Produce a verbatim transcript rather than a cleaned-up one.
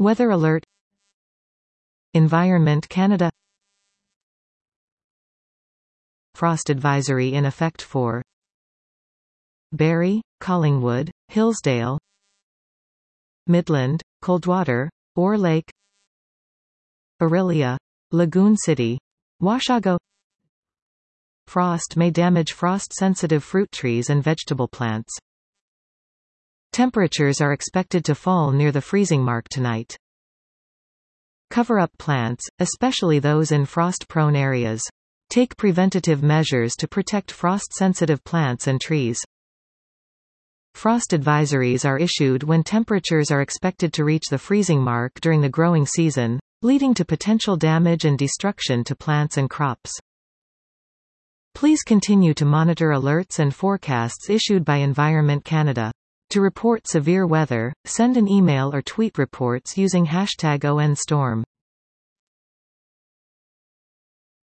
Weather alert. Environment Canada. Frost advisory in effect for Barrie, Collingwood, Hillsdale, Midland, Coldwater, Orr Lake, Orillia, Lagoon City, Washago. Frost may damage frost-sensitive fruit trees and vegetable plants. Temperatures are expected to fall near the freezing mark tonight. Cover up plants, especially those in frost-prone areas. Take preventative measures to protect frost-sensitive plants and trees. Frost advisories are issued when temperatures are expected to reach the freezing mark during the growing season, leading to potential damage and destruction to plants and crops. Please continue to monitor alerts and forecasts issued by Environment Canada. To report severe weather, send an email or tweet reports using hashtag O N Storm.